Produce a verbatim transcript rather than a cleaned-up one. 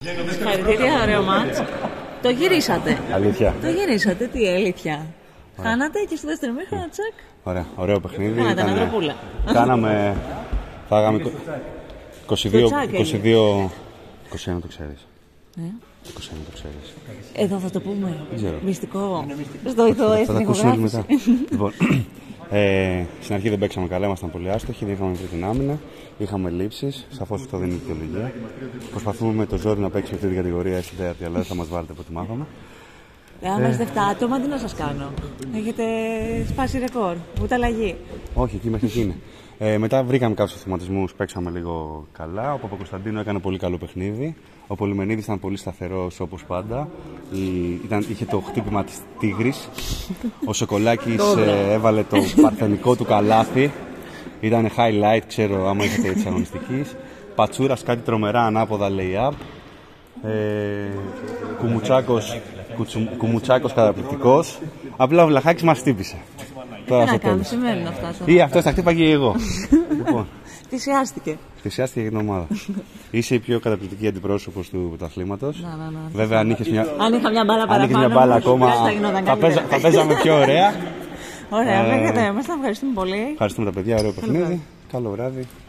Συγχαρητήρια, ωραίο μάτς. Το γυρίσατε. Αλήθεια. Το γυρίσατε, τι αλήθεια. Χάνατε και στο δεύτερο μήχρονο, τσακ. Ωραία, ωραίο παιχνίδι. Κάνατε Ήταν... ανθρωπούλα. Κάναμε. Φάγαμε είκοσι δύο. είκοσι δύο. είκοσι ένα το ξέρεις. Ναι. είκοσι ένα το ξέρεις. Εδώ θα το πούμε. Δεν ξέρω. Μυστικό. Στο ηθό Θα έστειλε τα ακούσουμε όλοι ηχογράφηση. μετά. Λοιπόν, ε, στην αρχή δεν παίξαμε καλά, ήμασταν πολύ άστοχοι, δεν είχαμε βρει την άμυνα. Είχαμε λήψεις, σαφώς αυτό δεν είναι δικαιολογία. Προσπαθούμε με το ζόρι να παίξουμε αυτή την κατηγορία στην τέταρτη, αλλά δεν θα μας βάλετε από ό,τι μάθαμε. Αν είστε εφτά άτομα, τι να σας κάνω. Έχετε σπάσει ρεκόρ. Ούτε αλλαγή. Όχι, εκεί μέχρι εκεί είναι. Ε, μετά βρήκαμε κάποιους αυτοματισμούς, παίξαμε λίγο καλά. Ο Παπακοσταντίνου έκανε πολύ καλό παιχνίδι. Ο Πολυμενίδης ήταν πολύ σταθερός όπως πάντα. Η, ήταν, είχε το χτύπημα της Τίγρης. Ο Σοκολάκης ε, έβαλε το παρθενικό του καλάθι. Ήταν highlight, ξέρω άμα είχατε της αγωνιστικής. Πατσούρας κάτι τρομερά ανάποδα lay-up. Ε, Κουμουτσάκος, κουτσου, Κουμουτσάκος καταπληκτικός. Απλά ο Βλαχάκης μας χτύπησε. Τι να κάνουμε, συμβαίνουν αυτά. Ή αυτός θα χτύπαγε και εγώ. Λοιπόν, θυσιάστηκε. θυσιάστηκε για την ομάδα. Είσαι η πιο καταπληκτική αντιπρόσωπος του πρωταθλήματος. Να, να, να. Βέβαια, αν είχες μια, αν είχα μια μπάλα αν παραπάνω, είχες μια μπάλα ακόμα, θα, γινόταν θα, παίζα, θα παίζαμε πιο ωραία. Ωραία, ε, μέχρι εμάς θα ευχαριστούμε πολύ. Ευχαριστούμε τα παιδιά, ωραίο παιχνίδι. Καλό βράδυ.